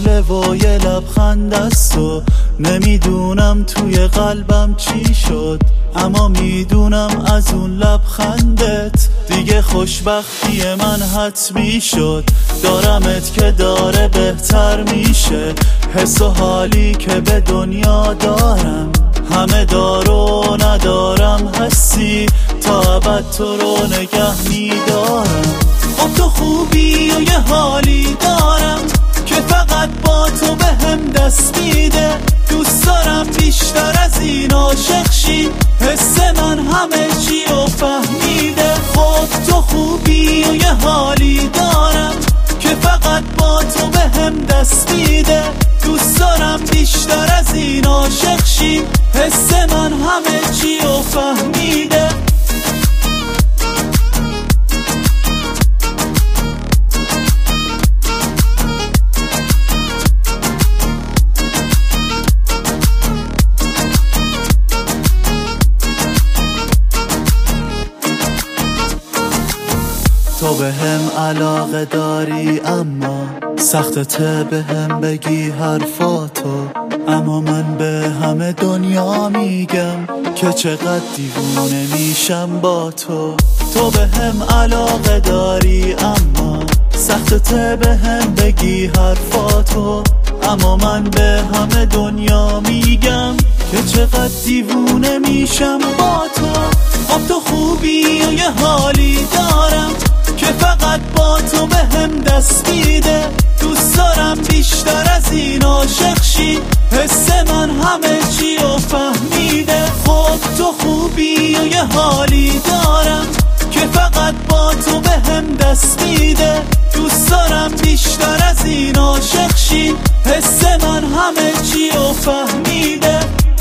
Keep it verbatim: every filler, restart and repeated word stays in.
حاله و یه لبخند است و نمیدونم توی قلبم چی شد، اما میدونم از اون لبخندت دیگه خوشبختی من حتمی شد. دارمت که داره بهتر میشه، حس و حالی که به دنیا دارم همه دارو ندارم، هستی تا ابد تو رو نگه میدارم. خب تو خوبی و یه حالی دارم که فقط با تو به هم دست میده، دوست دارم بیشتر از این عاشق شی، حس من همه چی رو فهمیده. خب تو خوبی و یه حالی دارم که فقط با تو به هم دست میده، دوست دارم بیشتر از این عاشق شی، حس من همه چی رو فهمیده. تو به هم علاقه داری اما سختته به هم بگی حرفاتو، اما من به همه دنیا میگم که چقدر دیوونه میشم با تو. تو به هم علاقه داری اما سختته به هم بگی حرفاتو، اما من به همه دنیا میگم که چقدر دیوونه میشم با تو. خب تو خوبی و یه حالی دارم که فقط با تو به هم دست میده، دوست دارم بیشتر از این عاشق شی، حس من همه چی رو فهمیده. خب تو خوبی و یه حالی دارم که فقط با تو به هم دست میده، دوست دارم بیشتر از این عاشق شی، حس من همه چی رو فهمیده.